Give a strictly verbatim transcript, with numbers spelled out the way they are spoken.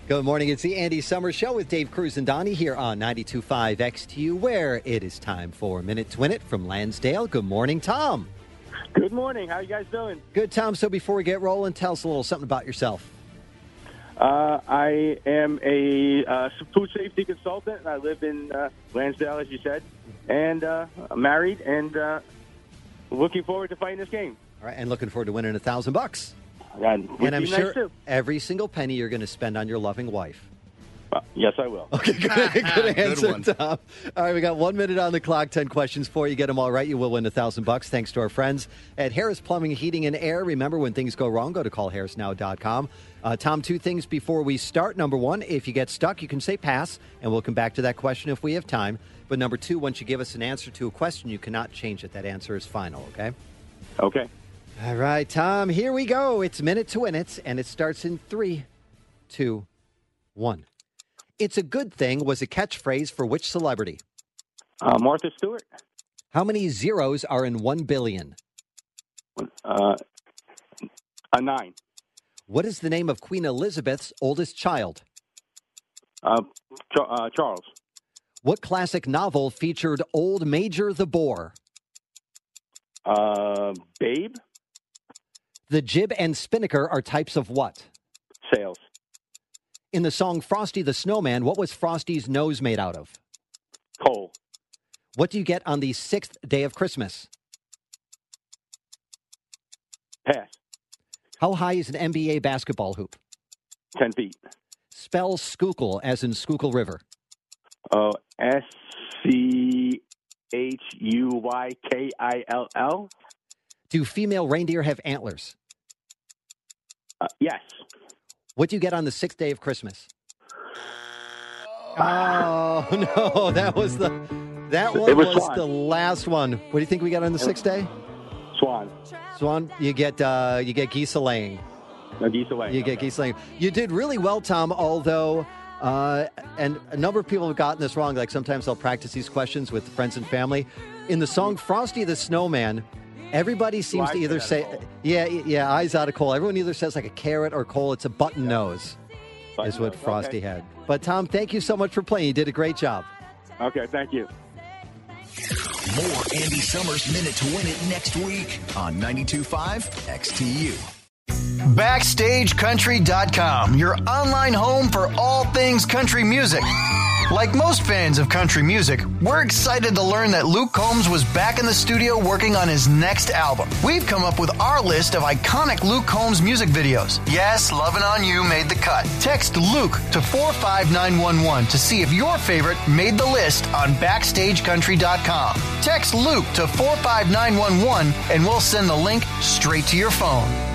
Good morning. It's the Andy Summers Show with Dave Cruz and Donnie here on ninety-two point five X T U, where it is time for Minute to Win It from Lansdale. Good morning, Tom. Good morning. How you guys doing? Good, Tom. So before we get rolling, tell us a little something about yourself. Uh, I am a uh, food safety consultant, and I live in uh, Lansdale, as you said, and uh, I'm married, and uh, looking forward to fighting this game. All right, and looking forward to winning a thousand bucks. And, and I'm nice sure too. every single penny you're going to spend on your loving wife. Uh, yes, I will. Okay, good, good answer, good Tom. All right, we got one minute on the clock, ten questions for you. Get them all right, you will win a thousand bucks thanks to our friends at Harris Plumbing, Heating, and Air. Remember, when things go wrong, go to call harris now dot com. Uh, Tom, two things before we start. Number one, if you get stuck, you can say pass, and we'll come back to that question if we have time. But number two, once you give us an answer to a question, you cannot change it. That answer is final, okay? Okay. All right, Tom, here we go. It's Minute to Win It, and it starts in three, two, one. It's a good thing was a catchphrase for which celebrity? Uh, Martha Stewart. How many zeros are in one billion? Uh, a nine. What is the name of Queen Elizabeth's oldest child? Uh, Ch- uh, Charles. What classic novel featured Old Major the Boar? Uh, Babe. The jib and spinnaker are types of what? Sails. In the song Frosty the Snowman, what was Frosty's nose made out of? Coal. What do you get on the sixth day of Christmas? Pass. How high is an N B A basketball hoop? Ten feet. Spell Schuylkill as in Schuylkill River. Oh, S C H U Y K I L L. Do female reindeer have antlers? Uh, yes. What do you get on the sixth day of Christmas? Oh, no, that was the that one It was was swan. the last one. What do you think we got on the sixth day? Swan. Swan, you get uh, you get geese laying. No, geese away. You okay. get geese laying. You did really well, Tom, although uh, and a number of people have gotten this wrong. Like sometimes I'll practice these questions with friends and family. In the song Frosty the Snowman, everybody seems Well, to either say, yeah, yeah, eyes out of coal. Everyone either says like a carrot or coal. It's a button nose Button is what nose, Frosty okay. had. But, Tom, thank you so much for playing. You did a great job. Okay, thank you. More Andy Summers Minute to Win It next week on ninety-two point five X T U. Backstage Country dot com, your online home for all things country music. Like most fans of country music, we're excited to learn that Luke Combs was back in the studio working on his next album. We've come up with our list of iconic Luke Combs music videos. Yes, Lovin' On You made the cut. Text Luke to four five nine one one to see if your favorite made the list on Backstage Country dot com. Text Luke to four five nine one one and we'll send the link straight to your phone.